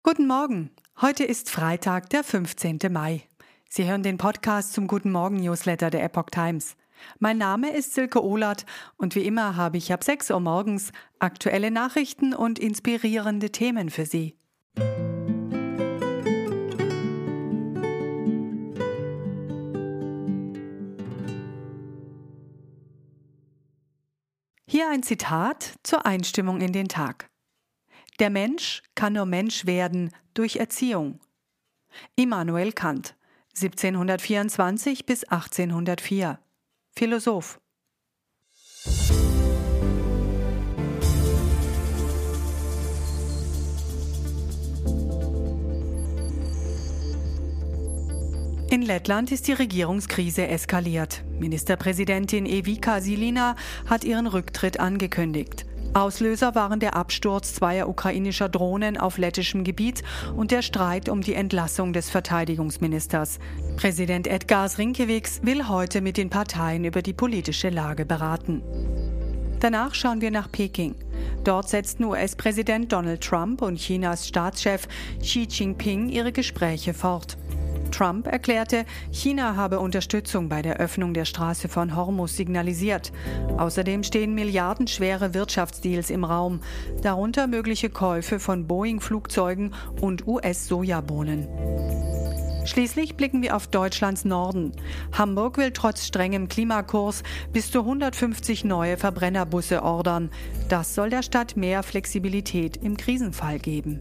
Guten Morgen. Heute ist Freitag, der 15. Mai. Sie hören den Podcast zum Guten Morgen Newsletter der Epoch Times. Mein Name ist Silke Ohlert und wie immer habe ich ab 6 Uhr morgens aktuelle Nachrichten und inspirierende Themen für Sie. Hier ein Zitat zur Einstimmung in den Tag. Der Mensch kann nur Mensch werden durch Erziehung. Immanuel Kant, 1724 bis 1804, Philosoph. In Lettland ist die Regierungskrise eskaliert. Ministerpräsidentin Evika Silina hat ihren Rücktritt angekündigt. Auslöser waren der Absturz zweier ukrainischer Drohnen auf lettischem Gebiet und der Streit um die Entlassung des Verteidigungsministers. Präsident Edgars Rinkēviks will heute mit den Parteien über die politische Lage beraten. Danach schauen wir nach Peking. Dort setzten US-Präsident Donald Trump und Chinas Staatschef Xi Jinping ihre Gespräche fort. Trump erklärte, China habe Unterstützung bei der Öffnung der Straße von Hormuz signalisiert. Außerdem stehen milliardenschwere Wirtschaftsdeals im Raum, darunter mögliche Käufe von Boeing-Flugzeugen und US-Sojabohnen. Schließlich blicken wir auf Deutschlands Norden. Hamburg will trotz strengem Klimakurs bis zu 150 neue Verbrennerbusse ordern. Das soll der Stadt mehr Flexibilität im Krisenfall geben.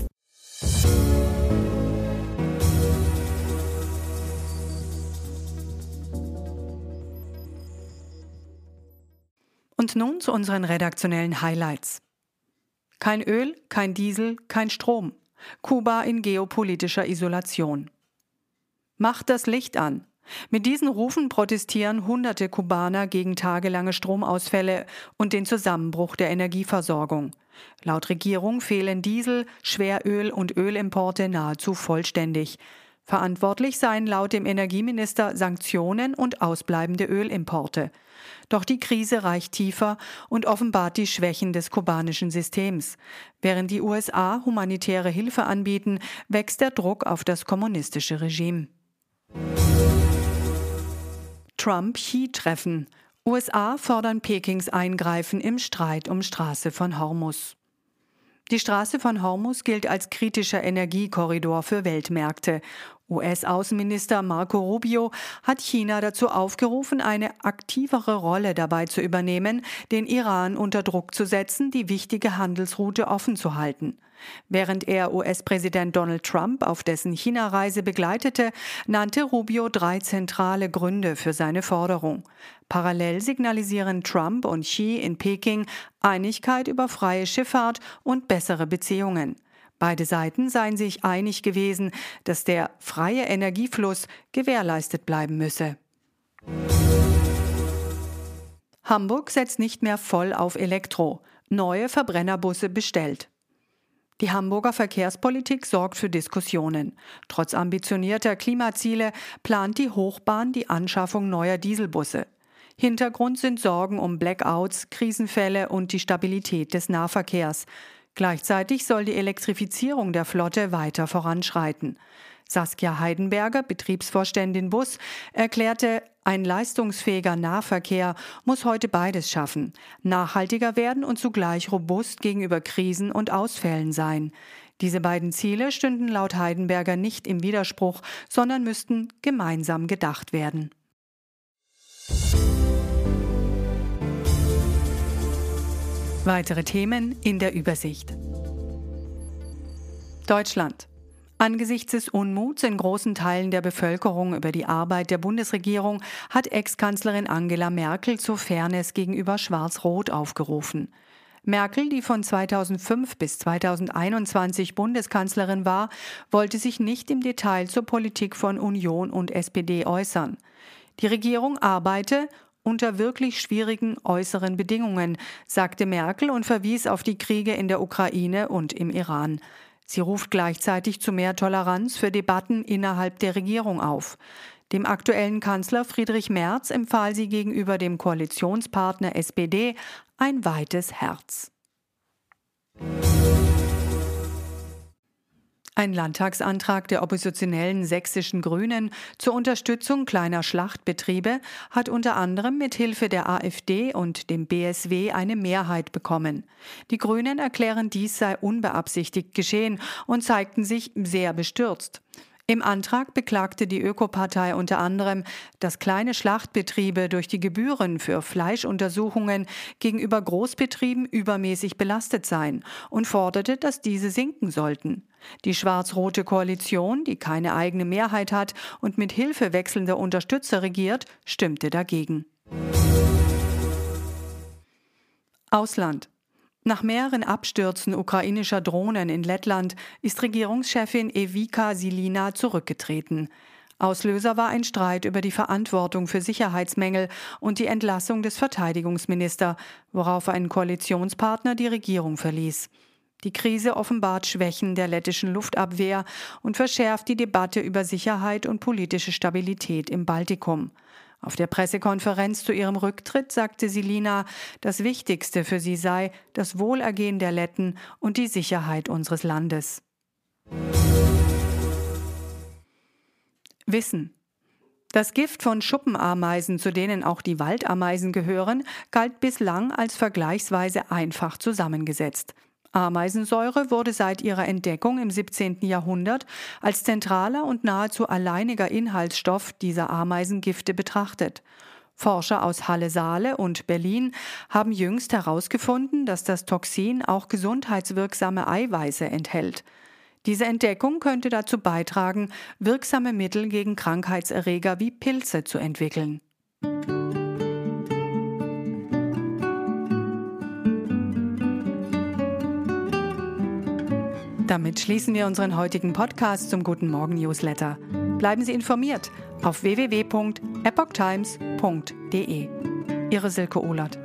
Und nun zu unseren redaktionellen Highlights. Kein Öl, kein Diesel, kein Strom. Kuba in geopolitischer Isolation. Macht das Licht an. Mit diesen Rufen protestieren hunderte Kubaner gegen tagelange Stromausfälle und den Zusammenbruch der Energieversorgung. Laut Regierung fehlen Diesel, Schweröl und Ölimporte nahezu vollständig. Verantwortlich seien laut dem Energieminister Sanktionen und ausbleibende Ölimporte. Doch die Krise reicht tiefer und offenbart die Schwächen des kubanischen Systems. Während die USA humanitäre Hilfe anbieten, wächst der Druck auf das kommunistische Regime. Trump-Xi-Treffen. USA fordern Pekings Eingreifen im Streit um Straße von Hormuz. Die Straße von Hormuz gilt als kritischer Energiekorridor für Weltmärkte. US-Außenminister Marco Rubio hat China dazu aufgerufen, eine aktivere Rolle dabei zu übernehmen, den Iran unter Druck zu setzen, die wichtige Handelsroute offen zu halten. Während er US-Präsident Donald Trump auf dessen China-Reise begleitete, nannte Rubio 3 zentrale Gründe für seine Forderung. Parallel signalisieren Trump und Xi in Peking Einigkeit über freie Schifffahrt und bessere Beziehungen. Beide Seiten seien sich einig gewesen, dass der freie Energiefluss gewährleistet bleiben müsse. Hamburg setzt nicht mehr voll auf Elektro. Neue Verbrennerbusse bestellt. Die Hamburger Verkehrspolitik sorgt für Diskussionen. Trotz ambitionierter Klimaziele plant die Hochbahn die Anschaffung neuer Dieselbusse. Hintergrund sind Sorgen um Blackouts, Krisenfälle und die Stabilität des Nahverkehrs. Gleichzeitig soll die Elektrifizierung der Flotte weiter voranschreiten. Saskia Heidenberger, Betriebsvorständin Bus, erklärte, ein leistungsfähiger Nahverkehr muss heute beides schaffen, nachhaltiger werden und zugleich robust gegenüber Krisen und Ausfällen sein. Diese beiden Ziele stünden laut Heidenberger nicht im Widerspruch, sondern müssten gemeinsam gedacht werden. Weitere Themen in der Übersicht. Deutschland. Angesichts des Unmuts in großen Teilen der Bevölkerung über die Arbeit der Bundesregierung hat Ex-Kanzlerin Angela Merkel zur Fairness gegenüber Schwarz-Rot aufgerufen. Merkel, die von 2005 bis 2021 Bundeskanzlerin war, wollte sich nicht im Detail zur Politik von Union und SPD äußern. Die Regierung arbeite unter wirklich schwierigen äußeren Bedingungen, sagte Merkel und verwies auf die Kriege in der Ukraine und im Iran. Sie ruft gleichzeitig zu mehr Toleranz für Debatten innerhalb der Regierung auf. Dem aktuellen Kanzler Friedrich Merz empfahl sie gegenüber dem Koalitionspartner SPD ein weites Herz. Ein Landtagsantrag der oppositionellen sächsischen Grünen zur Unterstützung kleiner Schlachtbetriebe hat unter anderem mit Hilfe der AfD und dem BSW eine Mehrheit bekommen. Die Grünen erklären, dies sei unbeabsichtigt geschehen und zeigten sich sehr bestürzt. Im Antrag beklagte die Ökopartei unter anderem, dass kleine Schlachtbetriebe durch die Gebühren für Fleischuntersuchungen gegenüber Großbetrieben übermäßig belastet seien und forderte, dass diese sinken sollten. Die schwarz-rote Koalition, die keine eigene Mehrheit hat und mit Hilfe wechselnder Unterstützer regiert, stimmte dagegen. Ausland. Nach mehreren Abstürzen ukrainischer Drohnen in Lettland ist Regierungschefin Ewika Žilina zurückgetreten. Auslöser war ein Streit über die Verantwortung für Sicherheitsmängel und die Entlassung des Verteidigungsministers, worauf ein Koalitionspartner die Regierung verließ. Die Krise offenbart Schwächen der lettischen Luftabwehr und verschärft die Debatte über Sicherheit und politische Stabilität im Baltikum. Auf der Pressekonferenz zu ihrem Rücktritt sagte Žilina, das Wichtigste für sie sei das Wohlergehen der Letten und die Sicherheit unseres Landes. Wissen. Das Gift von Schuppenameisen, zu denen auch die Waldameisen gehören, galt bislang als vergleichsweise einfach zusammengesetzt. Ameisensäure wurde seit ihrer Entdeckung im 17. Jahrhundert als zentraler und nahezu alleiniger Inhaltsstoff dieser Ameisengifte betrachtet. Forscher aus Halle-Saale und Berlin haben jüngst herausgefunden, dass das Toxin auch gesundheitswirksame Eiweiße enthält. Diese Entdeckung könnte dazu beitragen, wirksame Mittel gegen Krankheitserreger wie Pilze zu entwickeln. Damit schließen wir unseren heutigen Podcast zum Guten Morgen Newsletter. Bleiben Sie informiert auf www.epochtimes.de. Ihre Silke Ohlert.